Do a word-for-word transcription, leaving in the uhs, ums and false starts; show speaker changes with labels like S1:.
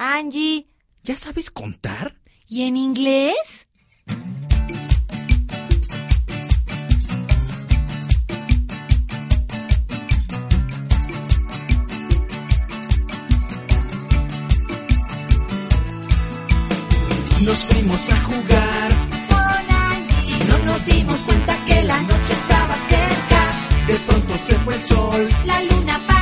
S1: Angie,
S2: ¿ya sabes contar?
S1: ¿y en inglés?
S2: Nos fuimos a jugar
S1: Con Angie.
S2: y no nos dimos cuenta que la noche estaba cerca. De pronto se fue el sol.
S1: La luna